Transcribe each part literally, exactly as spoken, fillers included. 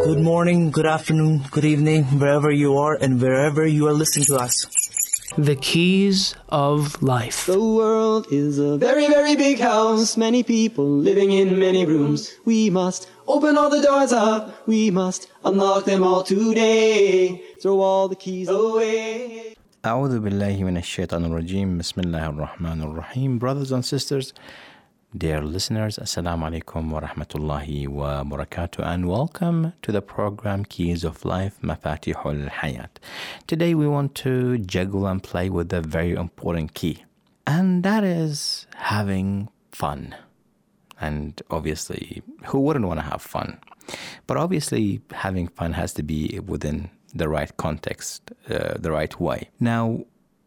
Good morning, good afternoon, good evening, wherever you are and wherever you are listening to us. The keys of life. The world is a very, very big house. Many people living in many rooms. We must open all the doors up. We must unlock them all today. Throw all the keys away. أعوذ بالله من الشيطان الرجيم. بسم الله الرحمن الرحيم. Brothers and sisters, dear listeners, Assalamu alaikum wa rahmatullahi wa barakatuh, and welcome to the program Keys of Life, Mafatihul Hayat. Today we want to juggle and play with a very important key, and that is having fun. And obviously, who wouldn't want to have fun? But obviously, having fun has to be within the right context, uh, the right way. Now,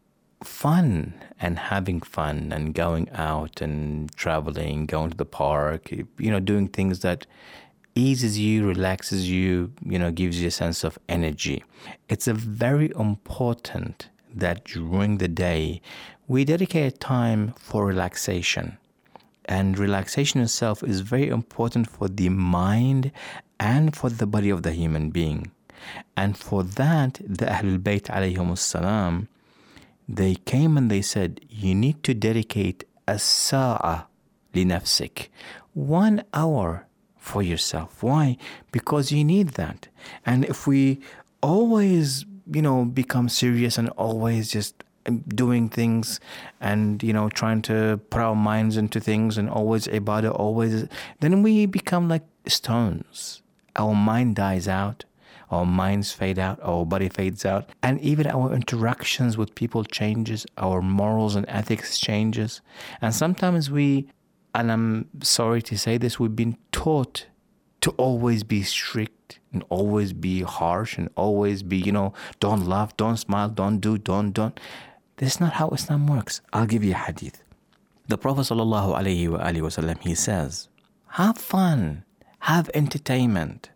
fun and having fun and going out and traveling, going to the park, you know, doing things that eases you, relaxes you, you know, gives you a sense of energy. It's a very important that during the day we dedicate time for relaxation. And relaxation itself is very important for the mind and for the body of the human being. And for that, the Ahlul Bayt alayhim as-salam, they came and they said, you need to dedicate a sa'a li nafsik, one hour for yourself. Why? Because you need that. And if we always, you know, become serious and always just doing things and, you know, trying to put our minds into things and always ibadah, always, then we become like stones. Our mind dies out. Our minds fade out, our body fades out, and even our interactions with people changes, our morals and ethics changes. And sometimes we, and I'm sorry to say this, we've been taught to always be strict and always be harsh and always be, you know, don't laugh, don't smile, don't do, don't, don't. This is not how Islam works. I'll give you a hadith. The Prophet sallallahu alaihi wasallam, he says, have fun, have entertainment.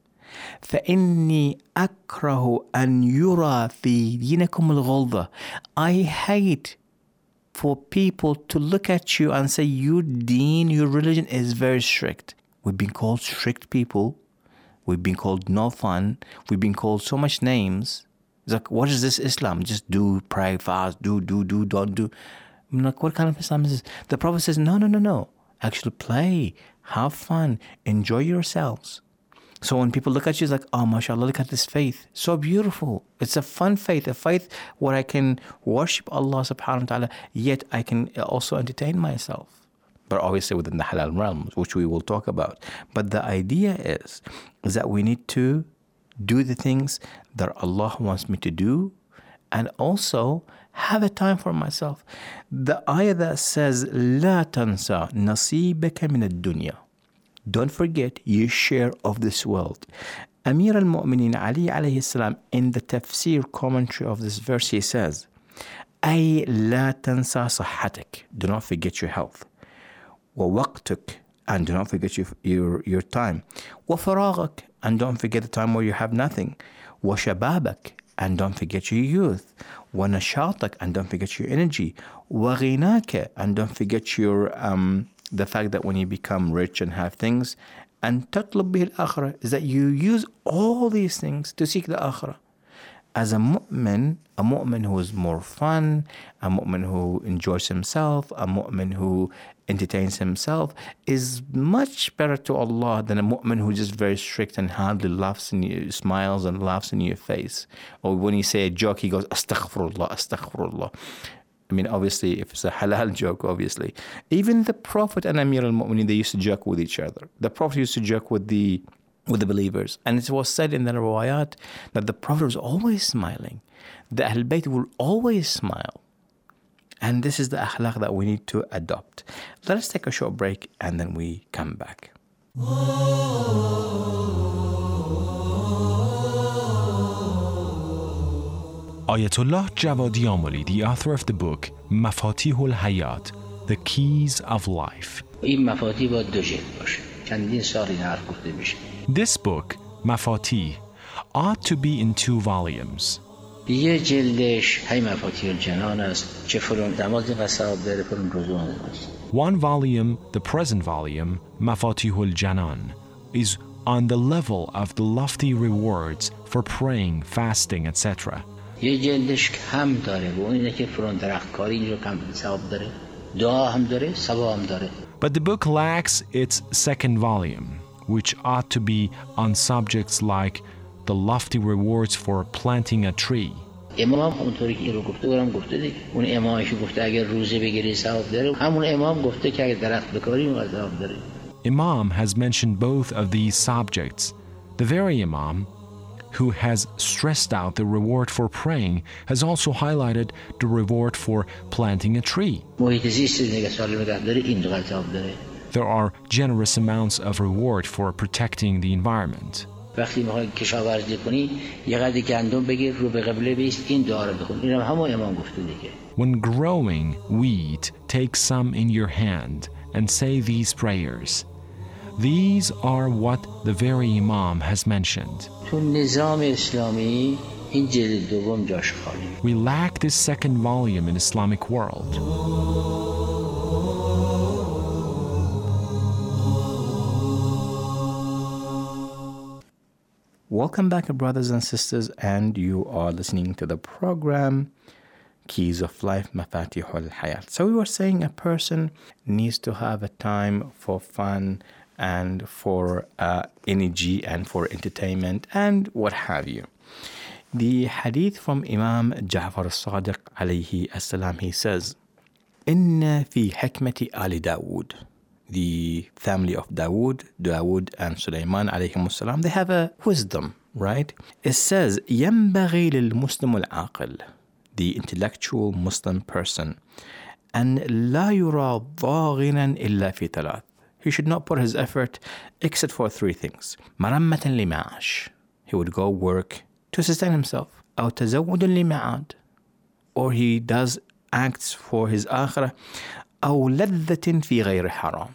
فإني أكره أن يرى في دينكم الغلظة. I hate for people to look at you and say your deen, your religion is very strict. We've been called strict people. We've been called no fun. We've been called so much names. It's like, what is this Islam? Just do, pray, fast, do, do, do, don't do. I'm like, what kind of Islam is this? The Prophet says, no, no, no, no. Actually play, have fun, enjoy yourselves. So when people look at you, it's like, oh, mashallah, look at this faith. So beautiful. It's a fun faith, a faith where I can worship Allah subhanahu wa ta'ala, yet I can also entertain myself. But obviously within the halal realm, which we will talk about. But the idea is, is that we need to do the things that Allah wants me to do and also have a time for myself. The ayah that says, لا تنسى نصيبك من الدنيا. Don't forget your share of this world. Amir al-Mu'minin Ali alayhi salam, in the tafsir commentary of this verse, he says, أي لا تنسى صحتك. Do not forget your health. ووقتك. And do not forget your, your, your time. وفراغك. And don't forget the time where you have nothing. وشبابك. And don't forget your youth. ونشاطك. And don't forget your energy. وغناك. And don't forget your um. the fact that when you become rich and have things, and تطلب به الآخرة, is that you use all these things to seek the akhirah. As a mu'min, a mu'min who is more fun, a mu'min who enjoys himself, a mu'min who entertains himself, is much better to Allah than a mu'min who is just very strict and hardly laughs in you, smiles and laughs in your face. Or when you say a joke, he goes, astaghfirullah, astaghfirullah. I mean, obviously, if it's a halal joke, obviously. Even the Prophet and Amir al-Mu'minin, they used to joke with each other. The Prophet used to joke with the with the believers. And it was said in the riwayat that the Prophet was always smiling. The Ahlul Bayt will always smile. And this is the akhlaq that we need to adopt. Let us take a short break and then we come back. Ayatollah Javadi Amoli, the author of the book Mafatihul Hayat, The Keys of Life. این مفاتیح باید دو جلد باشه. چندین سال این حرف گفته میشه. This book, Mafatih, ought to be in two volumes. یه جلدش هی مفاتیح الجنان است که فرون نماز قصاب داره فرون روزه است. One volume, the present volume, Mafatihul Janan, is on the level of the lofty rewards for praying, fasting, et cetera. یه جلدش کم داره و اون اینه که فرون درختکاری اینجا کم ثواب داره، دعا هم داره، ثواب هم داره. But the book lacks its second volume, which ought to be on subjects like the lofty rewards for planting a tree. امام هم اونطوری که این رو گفته برام گفته دیگه. اون امامش گفته اگر روزه بگیری ثواب داره، همون امام گفته که اگر درخت بکاری اون ثواب داره. Imam has mentioned both of these subjects. The very Imam who has stressed out the reward for praying has also highlighted the reward for planting a tree. محیط زیست نگه سالم نگه داره این دو ثواب داره. There are generous amounts of reward for protecting the environment. وقتی میخوای کشاورزی کنی یه قدری گندم بگیر رو به قبله بیست این دعا رو بخون. اینم همون امام گفته دیگه. When growing wheat, take some in your hand and say these prayers. These are what the very Imam has mentioned. تو نظام اسلامی این جلد دوم جاش خالی. We lack this second volume in Islamic world. Welcome back, brothers and sisters, and you are listening to the program Keys of Life, Mafatihul Hayat. So we were saying a person needs to have a time for fun and for uh, energy and for entertainment and what have you. The hadith from Imam Ja'far al-Sadiq alayhi as-salam, he says, إِنَّ فِي حِكْمَةِ آلِ دَاوُود. The family of Dawood, Dawood and Sulaiman alayhim as-salam, they have a wisdom, right? It says, يَنْبَغِي لِلْمُسْلِمُ الْعَاقِلِ, the intellectual Muslim person, and لَا يُرَى ضَاغِنًا إِلَّا فِي ثَلَاثٍ. He should not put his effort except for three things. مَرَمَّةً لِمَعَاش. He would go work to sustain himself. أو تزود لمعاد. Or he does acts for his akhirah. أو لذة في غير حرام.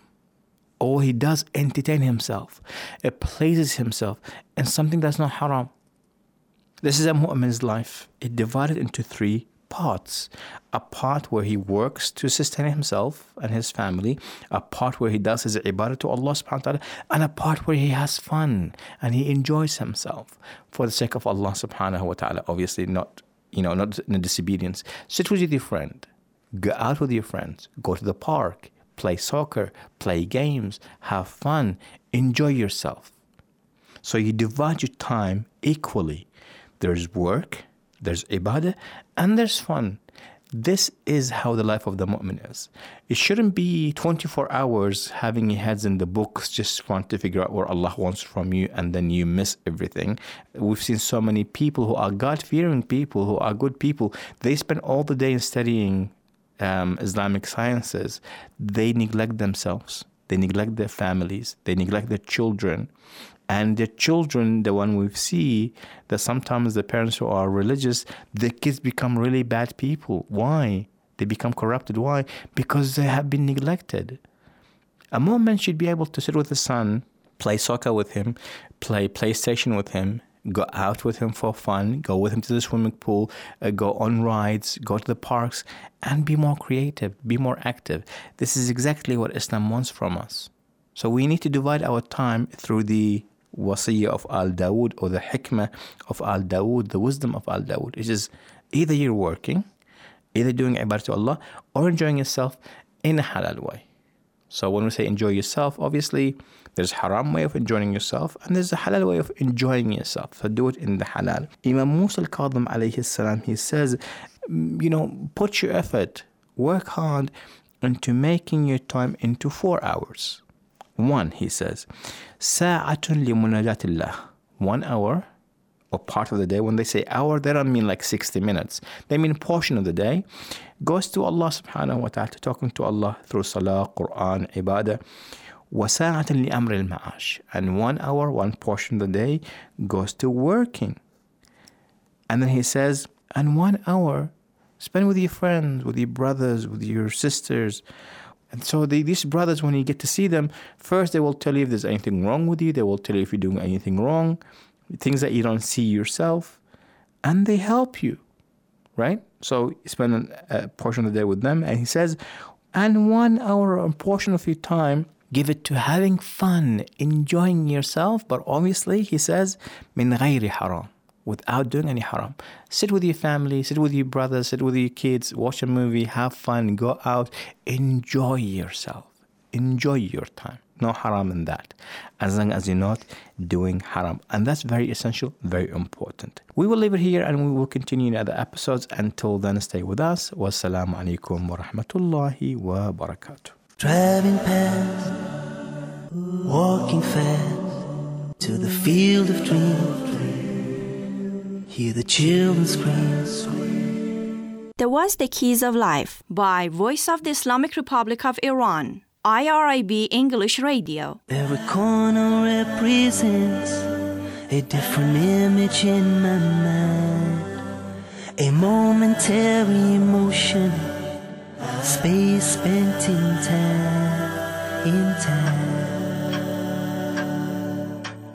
Or he does entertain himself. It pleases himself in something that's not haram. This is a mu'min's life. It divided into three parts. A part where he works to sustain himself and his family, a part where he does his ibadah to Allah subhanahu wa ta'ala, and a part where he has fun and he enjoys himself for the sake of Allah subhanahu wa ta'ala. Obviously not, you know, not in disobedience. Sit with your friend, go out with your friends, go to the park, play soccer, play games, have fun, enjoy yourself. So you divide your time equally. There's work, there's ibadah, and there's fun. This is how the life of the mu'min is. It shouldn't be twenty-four hours having your heads in the books, just trying to figure out what Allah wants from you, and then you miss everything. We've seen so many people who are God-fearing people, who are good people. They spend all the day studying um, Islamic sciences. They neglect themselves. They neglect their families. They neglect their children. And the children, the one we see, that sometimes the parents who are religious, the kids become really bad people. Why? They become corrupted. Why? Because they have been neglected. A mu'min should be able to sit with his son, play soccer with him, play PlayStation with him, go out with him for fun, go with him to the swimming pool, uh, go on rides, go to the parks, and be more creative, be more active. This is exactly what Islam wants from us. So we need to divide our time through the wasiyah of Al-Dawood, or the hikmah of Al-Dawood, the wisdom of Al-Dawood. It is either you're working, either doing ibadah to Allah, or enjoying yourself in a halal way. So when we say enjoy yourself, obviously there's a haram way of enjoying yourself, and there's a halal way of enjoying yourself. So do it in the halal. Imam Musa al-Kadhim alayhi salam, he says, you know, put your effort, work hard into making your time into four hours. One, he says, سَاعَةٌ لِمُنَاجَاةِ اللَّهِ. One hour, or part of the day. When they say hour, they don't mean like sixty minutes. They mean portion of the day. Goes to Allah subhanahu wa ta'ala, talking to Allah through salah, Quran, ibadah. وَسَاعَةٌ لِأَمْرِ الْمَعَاشِ. And one hour, one portion of the day goes to working. And then he says, and one hour, spend with your friends, with your brothers, with your sisters. And so they, these brothers, when you get to see them, first they will tell you if there's anything wrong with you. They will tell you if you're doing anything wrong, things that you don't see yourself. And they help you, right? So you spend a portion of the day with them. And he says, and one hour, a portion of your time Give it to having fun, enjoying yourself, but obviously, he says, min ghayri haram, without doing any haram. Sit with your family, sit with your brothers, sit with your kids, watch a movie, have fun, go out, enjoy yourself, enjoy your time. No haram in that, as long as you're not doing haram. And that's very essential, very important. We will leave it here and we will continue in other episodes. Until then, stay with us. Wassalamu alaikum wa rahmatullahi wa barakatuh. Driving past, walking fast to the field of dreams. Hear the children scream. That was The Keys of Life by Voice of the Islamic Republic of Iran, I R I B English Radio. Every corner represents a different image in my mind. A momentary emotion, space spent in time, in time.